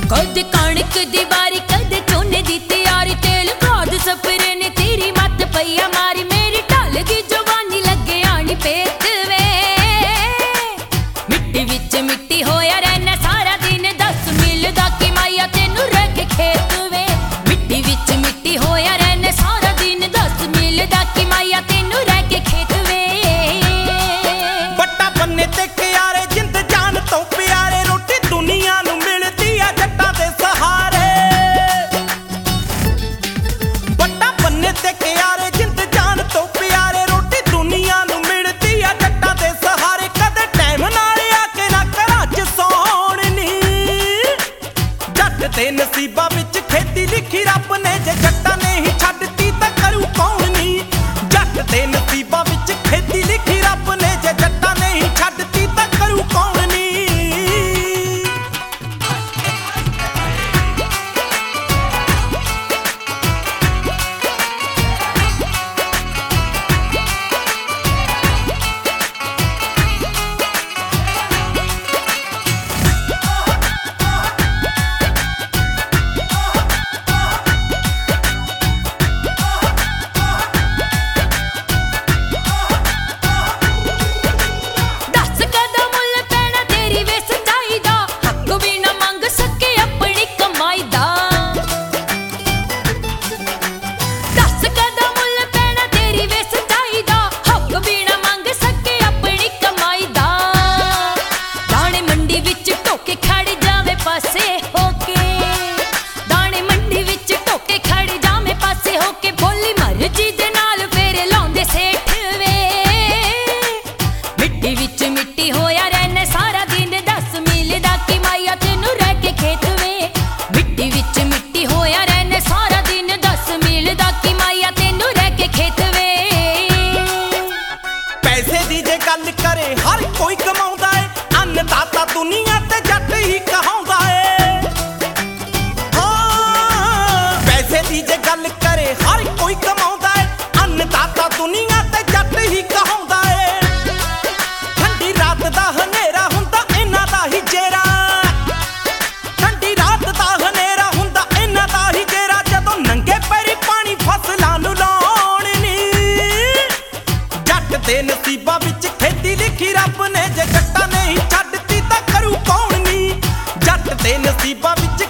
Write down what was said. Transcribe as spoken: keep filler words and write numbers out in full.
कद कणक दी बारी कद झोने दी तैयारी तेल खाद सफरे ने तेरी मत पईया मारी मेरी ढल दी जवानी लगे आनी पेत वे मिट्टी विच मिट्टी होया रहना सारा दिन दस मिलदा कि माया तेनू रह के खेत वे मिट्टी विच मिट्टी होया रहना सारा दिन दस मिलदा कि माया तेनू रह के खेत वे बट्टा बन्ने ते क्यारे जिंद जान तो प्यारे रोटी दुनिया नू मिलदी आ जट्टां दे सहारे बट्टा बन्ने ते क्यारे जिंद जान तो प्यारे रोटी दुनिया नू मिलदी आ जट्टां दे सहारे कदे टाइम नाल आके ना घरां च सौण नी जट दे नसीबां विच खेती लिखी रब ने जे जट्टां ने ही छड्डती तां करू कौण नी जट दे नसीबां विच खेती लिखी रब ने जे जट्टां ने ही छड्डती तां करू कौण नी दस कदा मुल पैना तेरी वे सच्चाई दा हक भी ना मंग सके अपनी कमाई दा दस कदा मुल पैना तेरी वे सच्चाई दा हक भी ना मंग सके अपनी कमाई दा दाने मंडी विच टोके खड़ जावे पासे होके दाने मंडी विच टोके खड़ जावे पासे होके बोली मर्जी दे नाल फेरे लाउंदे सेठ वे मिट्टी विच मिट्टी होया रहना सारा दिन दस मिलदा कि माया तेनू रह के खेत वे मिट्टी विच मिट्टी होया रहना सारा दिन दस मिलदा कि माया तेनू रह के खेत वे पैसे दी जे गल करे हर कोई कमाउंदा है अन्नदाता दुनिया ते जट ही कहाउंदा है हाँ पैसे दी जे गल करे हर कोई कमाउंदा है अन्नदाता दुनिया ते जट ही कहाउंदा है ठंडी रात दा हनेरा हुंदा इन्हां दा ही जेरा ठंडी रात दा हनेरा हुंदा इन्हां दा ही जेरा जदों नंगे पैरी पानी फसलां नू लाउण नी जट दे नसीबां विच खेती लिखी रब ने जे जट्टां ने ही छड्डती तां करू कौण नी जट दे नसीबां विच